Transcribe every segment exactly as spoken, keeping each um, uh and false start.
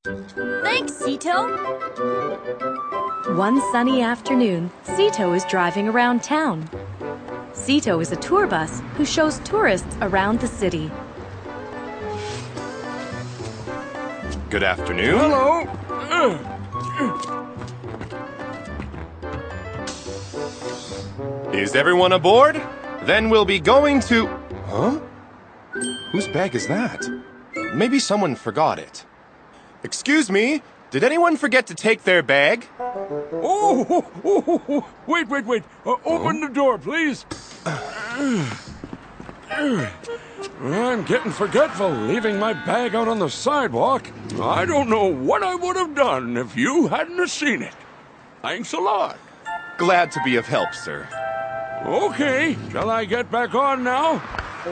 Thanks, Sito. One sunny afternoon, Sito is driving around town. Sito is a tour bus who shows tourists around the city. Good afternoon. Hello. Is everyone aboard? Then we'll be going to... Huh? Whose bag is that? Maybe someone forgot it. Excuse me, did anyone forget to take their bag? Oh, oh, oh, oh, wait, wait, wait. Uh, open huh? the door, please. I'm getting forgetful, leaving my bag out on the sidewalk. I don't know what I would have done if you hadn't have seen it. Thanks a lot. Glad to be of help, sir. Okay, shall I get back on now?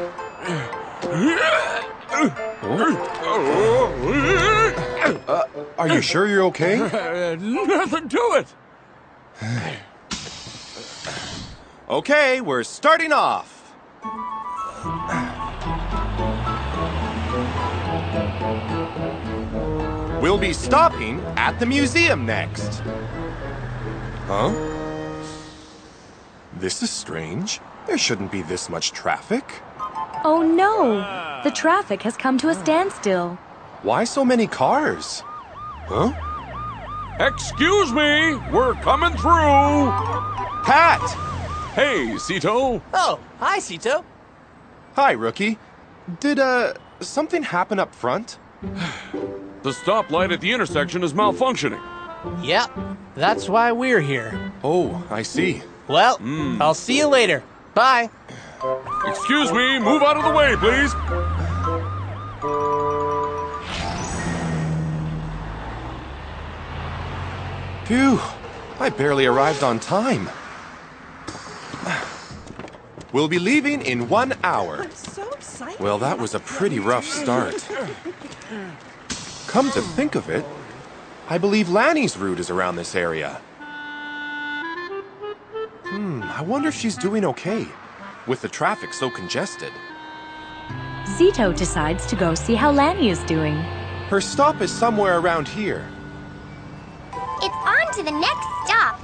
Uh, are you sure you're okay? Uh, nothing to it. Okay, we're starting off. We'll be stopping at the museum next. Huh? This is strange. There shouldn't be this much traffic. Oh no! The traffic has come to a standstill. Why so many cars? Huh? Excuse me, we're coming through. Pat! Hey, Sito. Oh, hi, Sito. Hi, Rookie. Did, uh, something happen up front? The stoplight at the intersection is malfunctioning. Yep, that's why we're here. Oh, I see. Well, mm. I'll see you later. Bye. Excuse me, move out of the way, please. Phew, I barely arrived on time. We'll be leaving in one hour. I'm so excited. Well, that was a pretty rough start. Come to think of it, I believe Lanny's route is around this area. Hmm, I wonder if she's doing okay, with the traffic so congested. Sito decides to go see how Lanny is doing. Her stop is somewhere around here. It's on to the next stop.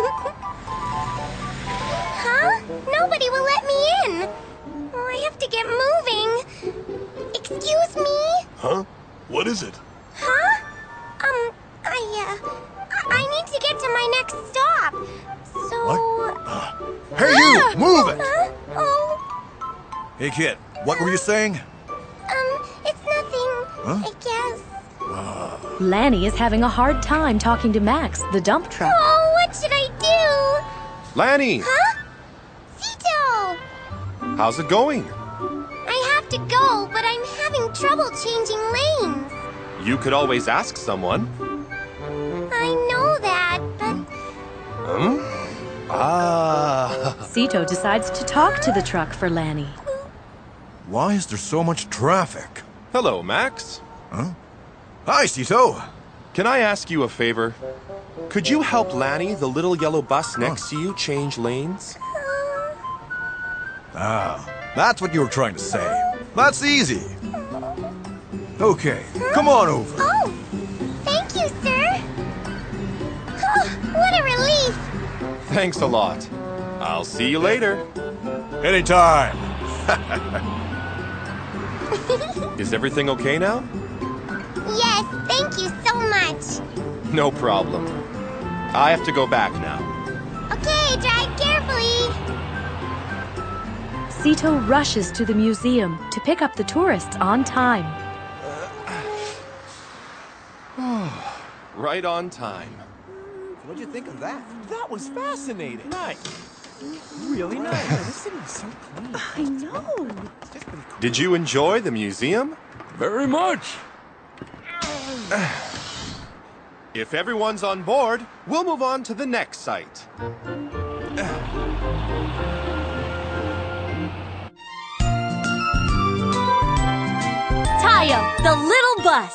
Huh? Nobody will let me in. Oh, I have to get moving. Excuse me? Huh? What is it? Huh? Um, I, uh, I need to get to my next stop. So... What? Uh, hey, you! Move it! Huh? Oh. Hey, kid, what were you saying? Um, it's nothing, huh? I guess. Uh... Lanny is having a hard time talking to Max, the dump truck. Oh, what should I do? Lanny! Huh? Sito! How's it going? I have to go, but I'm having trouble changing lanes. You could always ask someone. I know that, but... Hmm? Ah. Sito decides to talk to the truck for Lanny. Why is there so much traffic? Hello, Max. Huh? Hi, Sito. Can I ask you a favor? Could you help Lanny, the little yellow bus next huh? to you, change lanes? Ah, that's what you were trying to say. That's easy. Okay, come on over. Oh, thank you, sir. Oh, what a relief. Thanks a lot. I'll see you later. Anytime. Is everything okay now? Yes, thank you so much. No problem. I have to go back now. Okay, drive carefully. Sito rushes to the museum to pick up the tourists on time. Right on time. What'd you think of that? That was fascinating. Nice. Really nice. This city is so clean. I know. Did you enjoy the museum? Very much. If everyone's on board, we'll move on to the next site. Tayo, the little bus.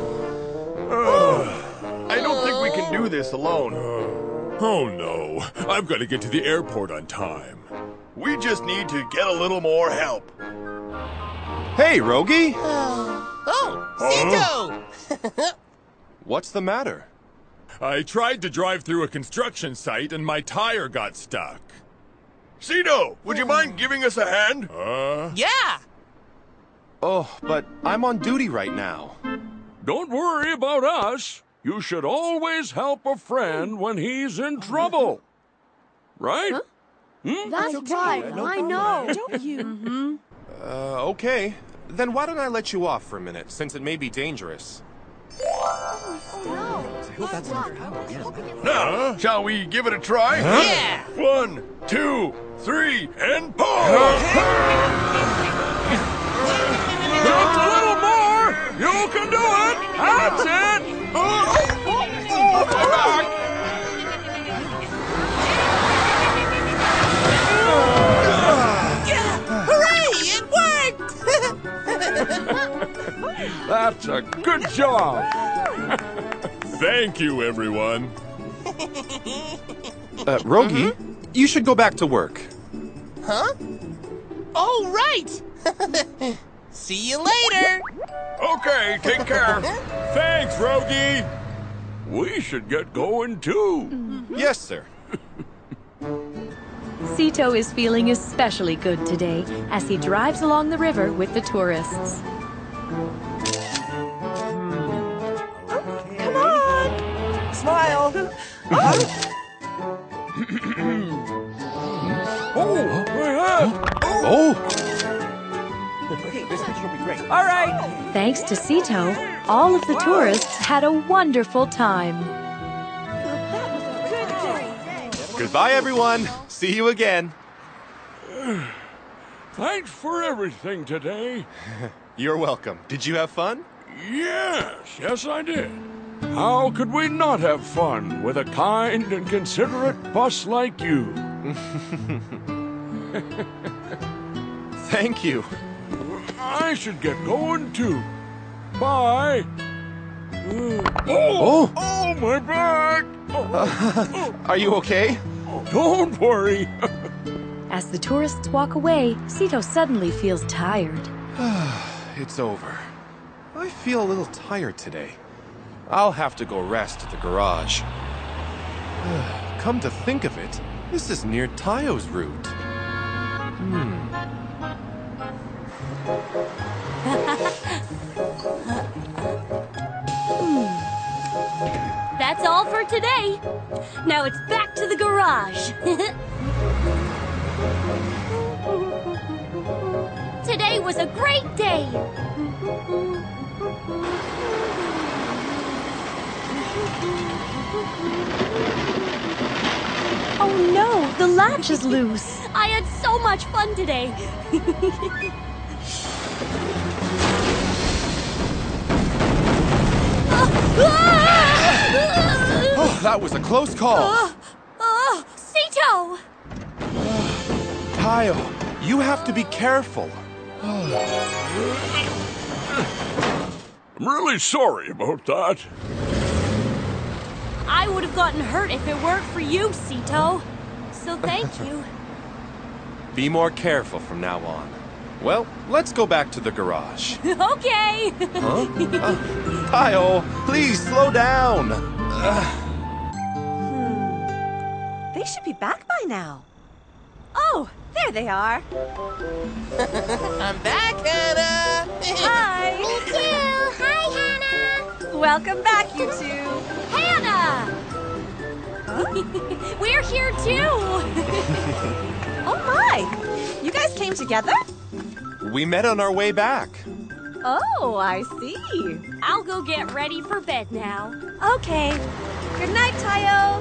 I don't think we can do this alone. Oh no, I've got to get to the airport on time. We just need to get a little more help. Hey, Rogi! Oh, Cito! What's the matter? I tried to drive through a construction site and my tire got stuck. Cito, would you mind giving us a hand? Uh... Yeah! Oh, but I'm on duty right now. Don't worry about us. You should always help a friend when he's in trouble. Right? Huh? Hmm? That's right. I know. Don't you? Mm-hmm. Uh, okay. Then why don't I let you off for a minute, since it may be dangerous? Now, shall we give it a try? Huh? Yeah! One, two, three, and pull! Just a little more! You can do it! That's it! Oh, my back! That's a good job. Thank you, everyone. Uh, Rogi, mm-hmm. you should go back to work. Huh? Oh, right! See you later! Okay, take care. Thanks, Rogi! We should get going, too. Mm-hmm. Yes, sir. Cito is feeling especially good today as he drives along the river with the tourists. Come on! Smile! Oh! Oh, my head! Oh! Okay, this picture will be great. All right! Thanks to Cito, all of the tourists had a wonderful time. Goodbye, everyone. See you again. Thanks for everything today. You're welcome. Did you have fun? Yes, yes I did. How could we not have fun with a kind and considerate bus like you? Thank you. I should get going too. Bye. Oh! Oh, oh my back! Uh, are you okay? Don't worry. As the tourists walk away, Cito suddenly feels tired. It's over. I feel a little tired today. I'll have to go rest at the garage. Come to think of it, this is near Tayo's route. Hmm. That's all for today. Now it's back to the garage. Today was a great day. Oh no, the latch is loose. I had so much fun today. Oh, that was a close call. Uh, uh, Cito! Tayo, you have to be careful. I'm really sorry about that. I would have gotten hurt if it weren't for you, Cito. So thank you. Be more careful from now on. Well, let's go back to the garage. Okay. Huh? Uh, Tayo, please slow down. Uh. Hmm. They should be back by now. Oh, there they are. I'm back, Hannah. Hi. Me too. Hi, Hannah. Welcome back, you two. Hannah. Huh? We're here too. Oh my! You guys came together? We met on our way back. Oh, I see. I'll go get ready for bed now. Okay. Good night, Tayo.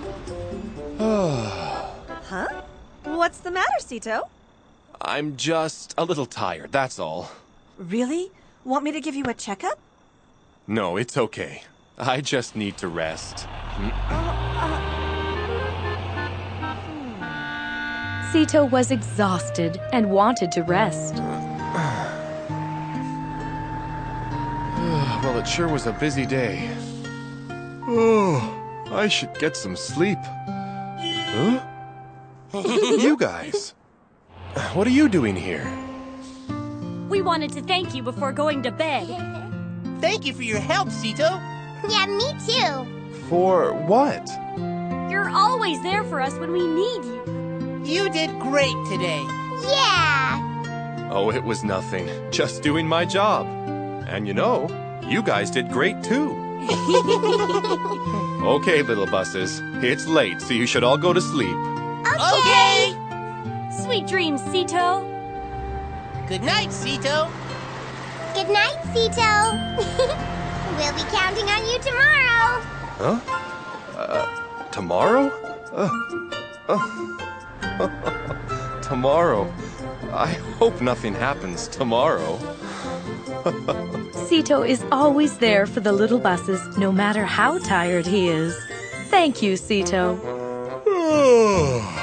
Huh? What's the matter, Cito? I'm just a little tired, that's all. Really? Want me to give you a checkup? No, it's okay. I just need to rest. Cito was exhausted and wanted to rest. Well, it sure was a busy day. Oh, I should get some sleep. Huh? you guys? What are you doing here? We wanted to thank you before going to bed. Thank you for your help, Cito. Yeah, me too. For what? You're always there for us when we need you. You did great today. Yeah. Oh, it was nothing. Just doing my job. And you know, you guys did great too. Okay, little buses. It's late, so you should all go to sleep. Okay. Sweet dreams, Cito. Good night, Cito. Good night, Cito. We'll be counting on you tomorrow. Huh? Uh, tomorrow? Uh, uh, tomorrow. I hope nothing happens tomorrow. Cito is always there for the little buses, no matter how tired he is. Thank you, Cito.